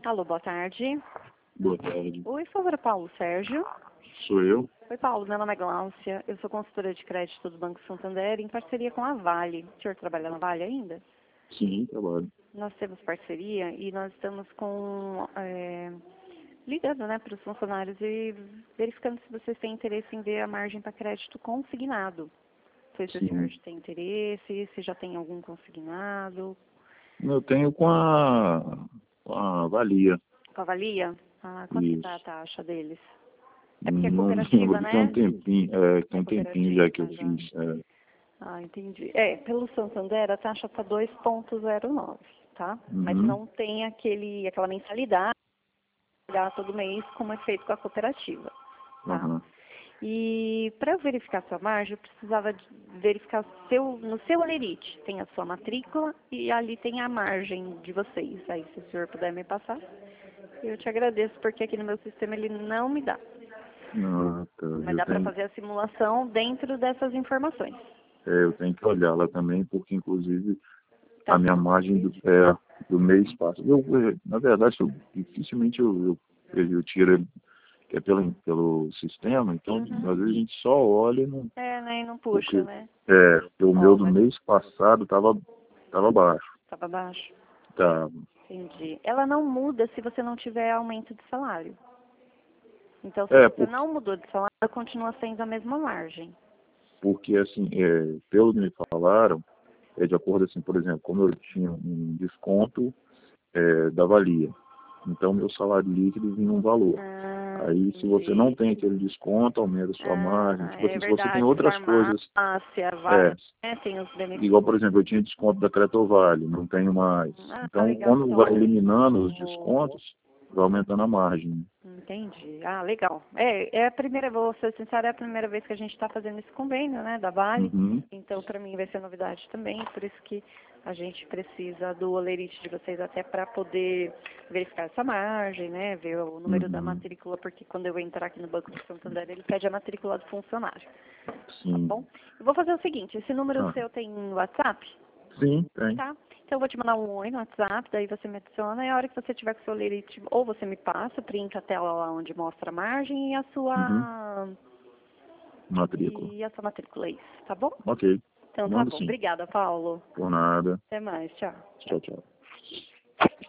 Alô, boa tarde. Boa tarde. Oi, por favor, Paulo Sérgio. Sou eu? Oi, Paulo, meu nome é Gláucia. Eu sou consultora de crédito do Banco Santander em parceria com a Vale. O senhor trabalha na Vale ainda? Sim, trabalho. Nós temos parceria e nós estamos ligando, né, para os funcionários e verificando se vocês têm interesse em ver a margem para crédito consignado. Não sei se o senhor Sim. tem interesse, se já tem algum consignado. Eu tenho com a Valia. Com a Valia? Ah, quanto que está a Isso. taxa deles? É porque é Não cooperativa, lembro, tem um né? tempinho, É tem um tempinho já que eu cooperativa, já. fiz. Ah, entendi. Pelo Santander a taxa está 2,09, tá? Mas Uhum, não tem aquela mensalidade pagar todo mês como é feito com a cooperativa, tá? uhum. E para verificar sua margem, eu precisava verificar no seu Alerite. Tem a sua matrícula e ali tem a margem de vocês. Aí, se o senhor puder me passar, eu te agradeço, porque aqui no meu sistema ele não me dá. Ah, tá. Mas dá para fazer a simulação dentro dessas informações. Eu tenho que olhar lá também, porque inclusive Tá a minha tudo margem direitinho. do mês passa. Na verdade, dificilmente eu tiro ele, que é pelo sistema, então Uhum. às vezes a gente só olha e não. Né, e não puxa, Porque né? o meu Ó, do mas mês passado tava baixo. tava baixo. Tá. Entendi. Ela não muda se você não tiver aumento de salário. Então, se É, você não mudou de salário, ela continua sendo a mesma margem. porque assim, pelo que me falaram, de acordo assim, por exemplo, como eu tinha um desconto da valia, então meu salário líquido vinha um valor. Ah, Aí se você não entendi. tem aquele desconto, aumenta a sua margem. Ah, Tipo é assim, se você tem verdade. outras coisas, Farmácia, é, né, tem os igual por benefícios. exemplo, eu tinha desconto da Cretovale, não tenho mais. Ah, Então legal. quando Então, vai eliminando os aumentou. descontos, vai aumentando a margem. Entendi. Ah, legal. É a primeira, vou ser sincera, é a primeira vez que a gente está fazendo esse convênio, né, da Vale. Uhum, Então, para mim vai ser novidade também, por isso que a gente precisa do olerite de vocês até para poder verificar essa margem, né, ver o número da uhum, matrícula, porque quando eu entrar aqui no Banco do Santander, ele pede a matrícula do funcionário, tá sim. bom? Eu vou fazer o seguinte, esse número Ah, seu tem WhatsApp? sim, tem. Tá. Então eu vou te mandar um oi no WhatsApp, daí você me adiciona e a hora que você tiver com o seu lerite, ou você me passa, printa a tela lá onde mostra a margem Uhum, matrícula. e a sua matrícula, é isso, tá bom? Ok, Então tá mando bom. sim. Obrigada, Paulo. Por nada. Até mais, tchau. Tchau, tchau.